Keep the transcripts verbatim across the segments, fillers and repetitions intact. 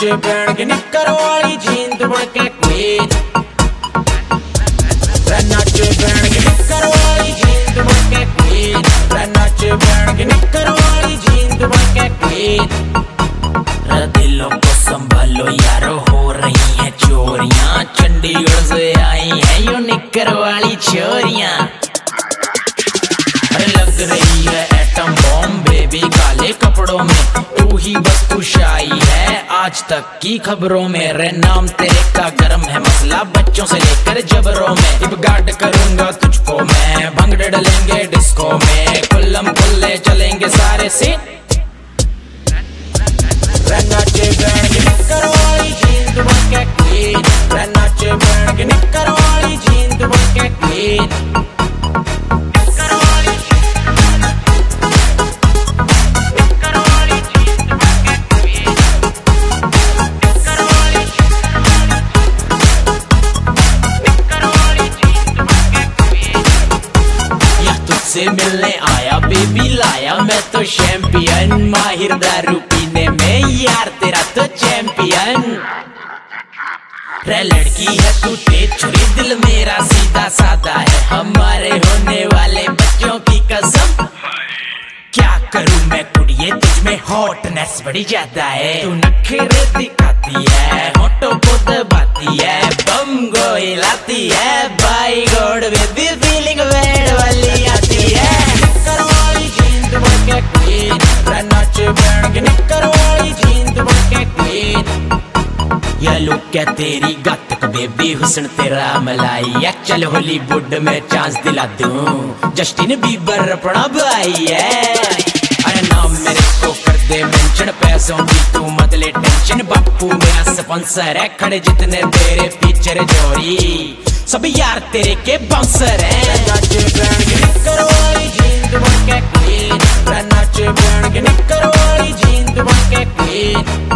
नाचे बैंड के निक्कर वाली जीन तो बढ़ के क्वीन। नाचे बैंड के निक्कर वाली जीन तो बढ़ के क्वीन। नाचे बैंड के निक्कर वाली जीन तो बढ़ के क्वीन। दिलों को संभालो यारो, हो रही है चोरियां, चंडीगढ़ से आई है यो निक्कर वाली छोरियां। लग रही है एटम बॉम्ब बेबी काले कपड़ों में, तू ही बस खुश आई है आज तक की खबरों में। रे नाम तेरे का गरम है मसला, बच्चों से लेकर जबरों में। इब गार्ड करूंगा तुझको मैं, भंग डलेंगे डिस्को में, कुल्लम कुल्ले चलेंगे सारे से। नाचे बैंड के निक्कर वाली जीन तो बढ़ के क्वीन। नाचे बैंड के निक्कर वाली जीन तो बढ़ के क्वीन। से मिलने आया बेबी लाया मैं तो चैंपियन, माहिर दारू पीने में यार तेरा तो चैंपियन। रे लड़की है तू तेज छुरी, दिल मेरा सीधा साधा है, हमारे होने वाले बच्चों की कसम। क्या करूं मैं कुड़िए तुझ में हॉटनेस बड़ी ज्यादा है, तू नखरे दिखाती है, होठों को दबाती है, बम को हिलाती है, by god baby feeling bad वाली आती है। निक्कर वाली जीन तो बढ़ के क्वीन। नाचे बैंड के निक्कर वाली जीन तो बढ़ के क्वीन। ये लुक क्या तेरी गातक बेबी, हुस्न तेरा मलाई है, चल हॉलीवुड में चांस दिला दूं, जस्टिन बीबर अपना भाई है। अरे नाम मेरे को कर दे मेंशन, पैसों की तू मत ले टेंशन, बापू मेरा स्पॉन्सर है, खड़े जितने तेरे फीचर जोड़ी सब यार तेरे के बाउंसर हैं। नाचे बैंड के निक्कर वाली जीन तो बढ़ के क्वीन। नाचे बैंड के निक्कर वाली जीन तो बढ़ के क्वीन।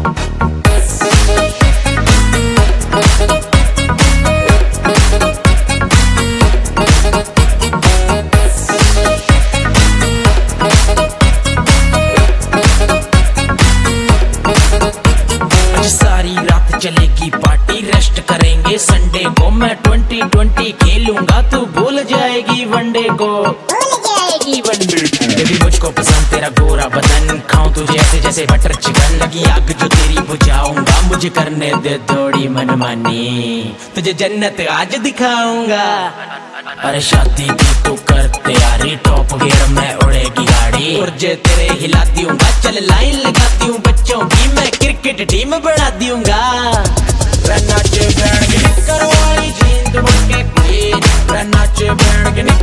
चलेगी पार्टी, रेस्ट करेंगे संडे को, मैं ट्वेंटी ट्वेंटी खेलूंगा, तू भूल जाएगी वनडे को, भूल जाएगी वनडे को। बेबी मुझको पसंद तेरा गोरा बदन, खाऊं तुझे ऐसे जैसे बटर चिकन, लगी आग जो तेरी बुझाऊंगा, मुझे करने दे थोड़ी मनमानी, तुझे जन्नत आज दिखाऊंगा। अरे शादी की तू कर तैयारी, टॉप गियर में उड़ेगी गाड़ी, पुर्जे तेरे हिला दूंगा, चल लाइन लगा दूं बच्चों की, मैं क्रिकेट टीम बना दूंगा। नाचे बैंड के निक्कर वाली जीन तो बढ़ के क्वीन। नाचे बैंड के